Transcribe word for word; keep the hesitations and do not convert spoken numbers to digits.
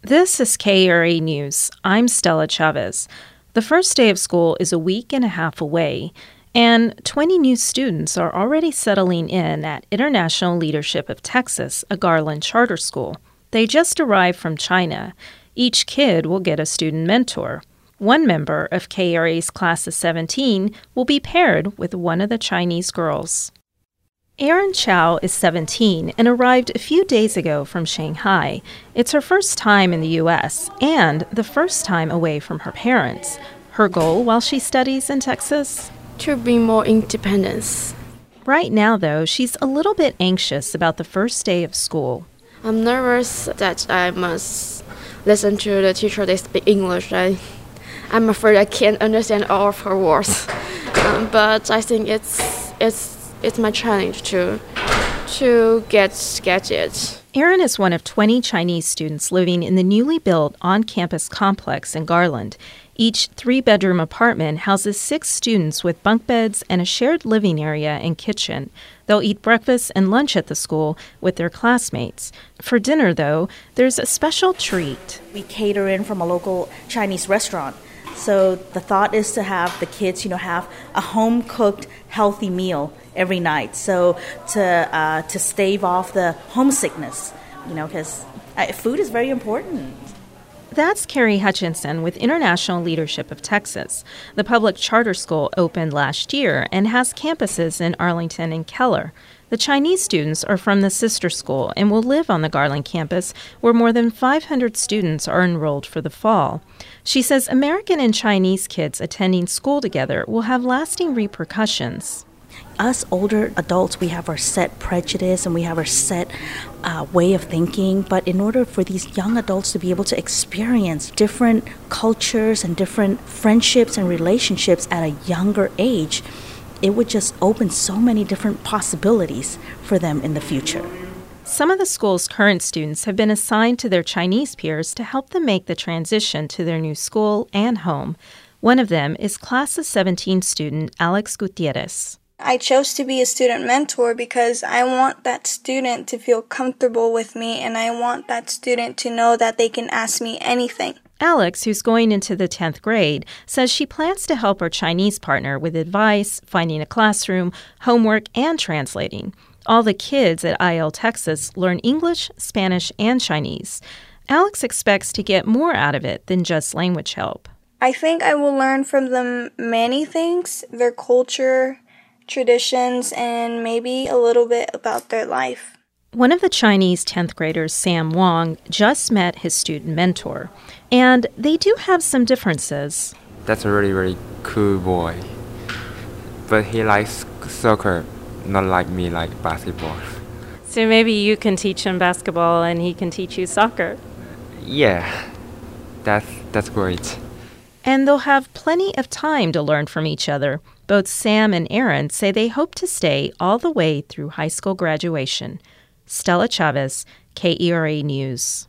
This is K E R A News. I'm Stella Chavez. The first day of school is a week and a half away, and twenty new students are already settling in at International Leadership of Texas, a Garland charter school. They just arrived from China. Each kid will get a student mentor. One member of K E R A's class of seventeen will be paired with one of the Chinese girls. Erin Chow is seventeen and arrived a few days ago from Shanghai. It's her first time in the U S and the first time away from her parents. Her goal while she studies in Texas? To be more independent. Right now, though, she's a little bit anxious about the first day of school. I'm nervous that I must listen to the teacher they speak English. I, I'm afraid I can't understand all of her words. Um, but I think it's it's it's my challenge to to get get it. Erin is one of twenty Chinese students living in the newly built on-campus complex in Garland. Each three-bedroom apartment houses six students with bunk beds and a shared living area and kitchen. They'll eat breakfast and lunch at the school with their classmates. For dinner, though, there's a special treat. We cater in from a local Chinese restaurant. So the thought is to have the kids, you know, have a home-cooked, healthy meal every night. So to uh, to stave off the homesickness, you know, because uh, food is very important. That's Carrie Hutchinson with International Leadership of Texas. The public charter school opened last year and has campuses in Arlington and Keller. The Chinese students are from the sister school and will live on the Garland campus, where more than five hundred students are enrolled for the fall. She says American and Chinese kids attending school together will have lasting repercussions. Us older adults, we have our set prejudice and we have our set uh, way of thinking. But in order for these young adults to be able to experience different cultures and different friendships and relationships at a younger age, it would just open so many different possibilities for them in the future. Some of the school's current students have been assigned to their Chinese peers to help them make the transition to their new school and home. One of them is class of seventeen student Alex Gutierrez. I chose to be a student mentor because I want that student to feel comfortable with me, and I want that student to know that they can ask me anything. Alex, who's going into the tenth grade, says she plans to help her Chinese partner with advice, finding a classroom, homework, and translating. All the kids at I L Texas learn English, Spanish, and Chinese. Alex expects to get more out of it than just language help. I think I will learn from them many things, their culture, traditions, and maybe a little bit about their life. One of the Chinese tenth graders, Sam Wong, just met his student mentor, and they do have some differences. That's a really, really cool boy. But he likes soccer, not like me, like basketball. So maybe you can teach him basketball and he can teach you soccer. Yeah, that's, that's great. And they'll have plenty of time to learn from each other. Both Sam and Erin say they hope to stay all the way through high school graduation. Stella Chavez, K E R A News.